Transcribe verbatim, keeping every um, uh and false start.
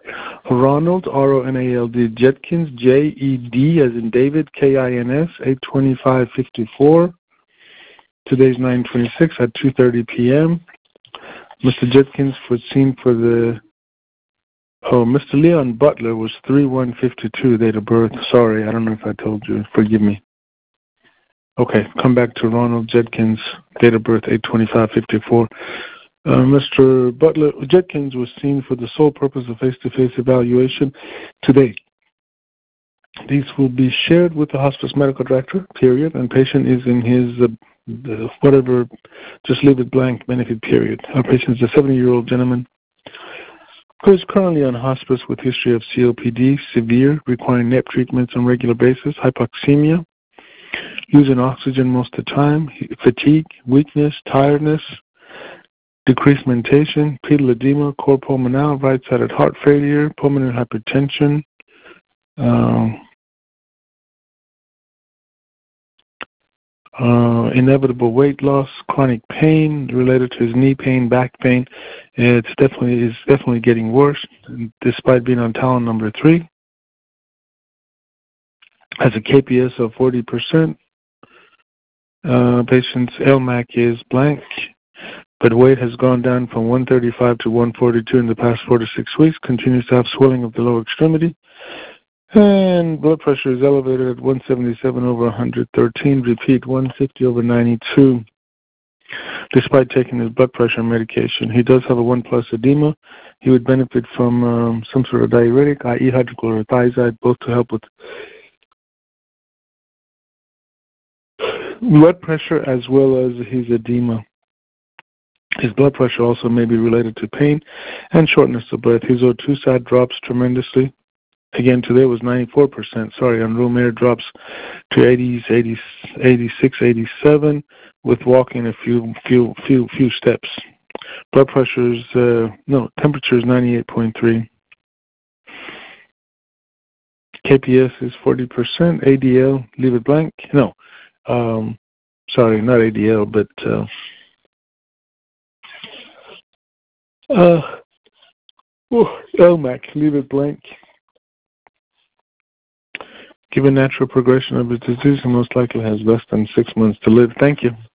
Ronald, R O N A L D, Jetkins, J E D as in David, K I N S, eight twenty-five fifty-four. Today's nine twenty-six at two thirty p.m. Mister Jetkins was seen for the, oh, Mister Leon Butler was three one fifty-two, date of birth. Sorry, I don't know if I told you. Forgive me. Okay, come back to Ronald Jetkins, date of birth eight twenty-five fifty-four. Uh, Mister Butler Jetkins was seen for the sole purpose of face-to-face evaluation today. These will be shared with the hospice medical director, period, and patient is in his, uh, the, whatever, just leave it blank, benefit period. Our patient is a seventy-year-old gentleman who is currently on hospice with history of C O P D, severe, requiring N E P treatments on a regular basis, hypoxemia, using oxygen most of the time, fatigue, weakness, tiredness, decreased mentation, pedal edema, cor pulmonale, right-sided heart failure, pulmonary hypertension, uh, uh, inevitable weight loss, chronic pain related to his knee pain, back pain. It's definitely is definitely getting worse, despite being on Talon number three. Has a K P S of forty percent. Uh, patient's L M A C is blank, but weight has gone down from one thirty-five to one forty-two in the past four to six weeks. Continues to have swelling of the lower extremity. And blood pressure is elevated at one seventy-seven over one thirteen. Repeat, one fifty over ninety-two. Despite taking his blood pressure medication, he does have a one plus edema. He would benefit from um, some sort of diuretic, that is hydrochlorothiazide, both to help with blood pressure as well as his edema. His blood pressure also may be related to pain and shortness of breath. His O two side drops tremendously. Again, today was ninety-four percent. Sorry, on room air drops to eighties, eighty, eighty-six, eighty-seven, with walking a few, few, few, few steps. Blood pressure is, uh, no, temperature is ninety-eight point three. K P S is forty percent. A D L, leave it blank. No, um, sorry, not A D L, but uh, uh, oh, L M A C, leave it blank. Given natural progression of his disease, he most likely has less than six months to live. Thank you.